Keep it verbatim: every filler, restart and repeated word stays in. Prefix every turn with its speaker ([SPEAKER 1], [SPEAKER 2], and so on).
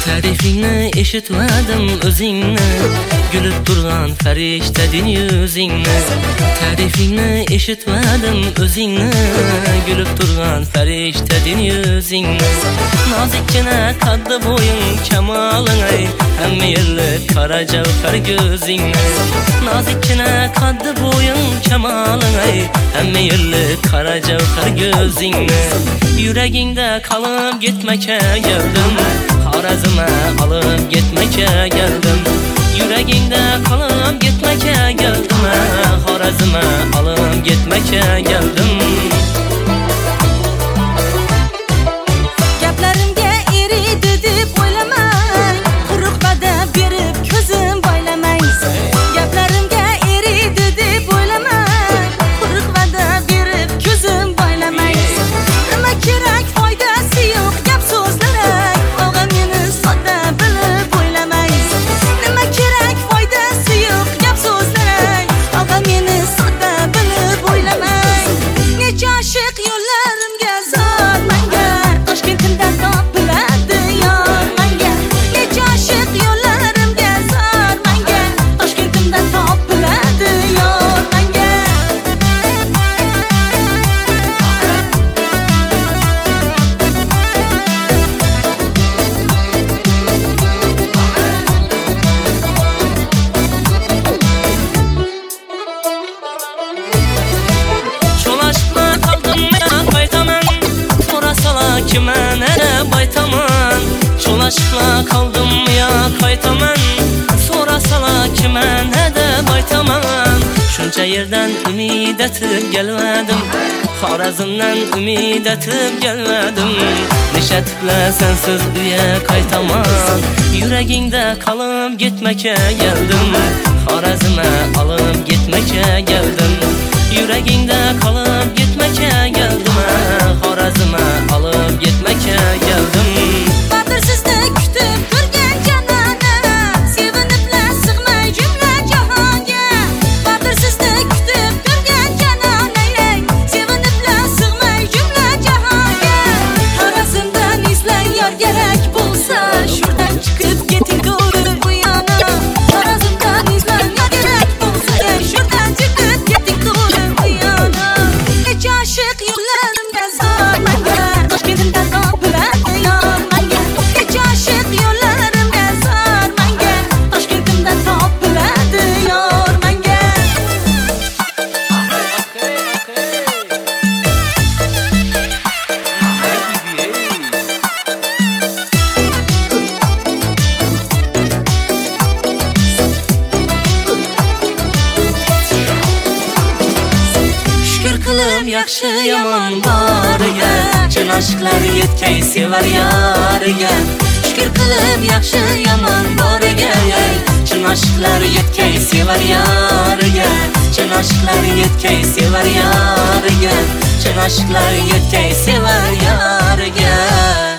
[SPEAKER 1] Tarifingni eshitmadim o'zingni, gulib turgan farishtadin yuzingni. Tarifingni eshitmadim o'zingni, gulib turgan farishtadin yuzingni. Nozikkina qaddi bo'ying kamoling ay, hamma yerli qora javhar ko'zingni. Nozikkina qaddi bo'ying kamoling ay, hamma yerli qora javhar ko'zingni. Yuragingda qolib ketmaka geldim, Xorazmga olib ketmaka geldim. Yuragingda qolib ketmaka geldim, Xorazmga olib ketmaka geldim.
[SPEAKER 2] Gaplarimga eridi deb o'ylamang, quruq va'da berib ko'zim boylamang. Gaplarimga eridi deb o'ylamang, quruq va'da berib ko'zim boylamang. Nima kerak foydasi yo'q gap so'zlar, og'a meni sodda bilib o'ylamang. Nima kerak foydasi yo'q gap so'zlar, og'a meni sodda bilib o'ylamang. Necha oshiq yo'llarimga zor manga, Toshkentdan topiladi yor manga. Necha oshiq yo'llarimga zor manga, Toshkentdan topiladi yor manga.
[SPEAKER 1] Çolaşma kaldım ya baytaman, sorasala kime nere baytaman. Çolaşma kaldım ya kaytaman, sorasala kime nere baytaman. Şuncha yerdan umid etib gelmedim, Xorazmdan umid etib gelmedim. Nesha tukla sensiz uya qaytaman, yuragingda qolib ketmaka geldim. Xorazmga olib ketmaka geldim. Yuragingda qolib ketmaka geldim, Xorazmga olib ketmaka geldim.
[SPEAKER 2] Qadrsizni kutib turgan janona, sevinibla sig'may jumla jahonga. Qadrsizni kutib turgan janona, sevinibla sig'may jumla jahonga. Xorazmdan izlay yor kerak bo'lsa, shurdan chiqib keting to'g'ri bu yana. Xorazmdan izlay yor kerak bo'lsa, shurdan chiqib keting to'g'ri bu yana. Necha oshiq yo'llarimga zor manga, Toshkentdan topiladi yor manga. Necha oshiq yo'llarimga zor manga, Toshkentdan topiladi yor manga.
[SPEAKER 1] Shukr qilib yaxshi yomon boriga, chin oshqlar yetkay sevar yoriga. Shukr qilib yaxshi yomon boriga, chin oshqlar yetkay sevar yoriga. Chin oshqlar yetkay sevar yoriga, chin oshqlar yetkay sevar yoriga.